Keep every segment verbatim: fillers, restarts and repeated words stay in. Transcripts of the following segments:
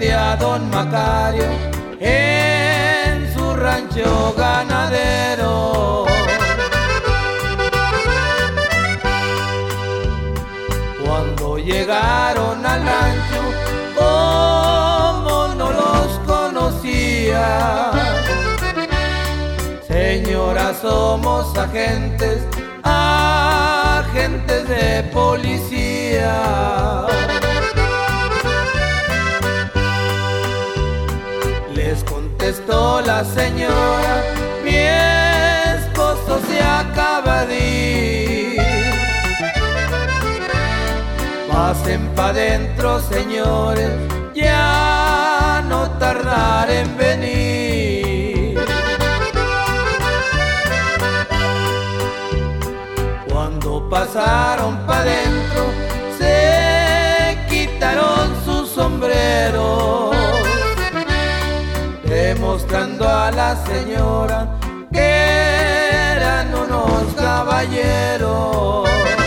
frente a don Macario en su rancho ganadero. Cuando llegaron al rancho, como no los conocía, señora, somos agentes, agentes de policía. Les contestó la señora, mi esposo se acaba de ir. Pasen pa' dentro, señores, ya no tardaré en venir. Cuando pasaron pa' dentro, se quitaron sus sombreros, demostrando a la señora que eran unos caballeros.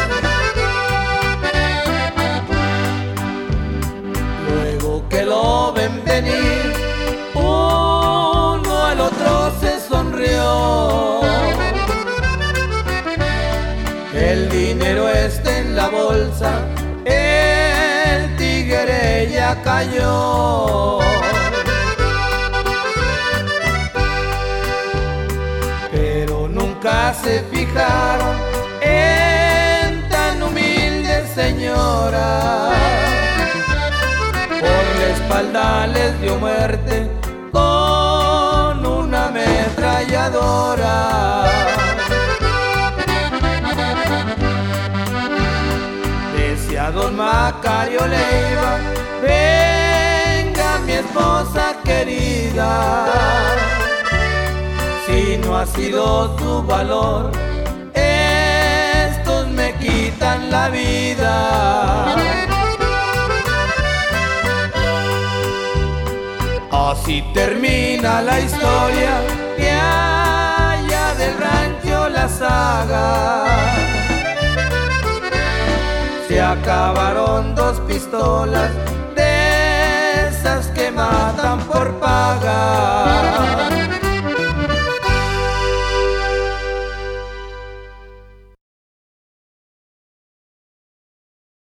Luego que lo ven venir, uno al otro se sonrió. El dinero está en la bolsa, el tigre ya cayó. Pero nunca se fijaron en tan humilde señora. Por la espalda les dio muerte con una ametralladora. Decía don Macario Leiva, venga mi esposa querida, si no ha sido tu valor, estos me quitan la vida. Así termina la historia de allá del rancho La Saga. Se acabaron dos pistolas de esas que matan por paga.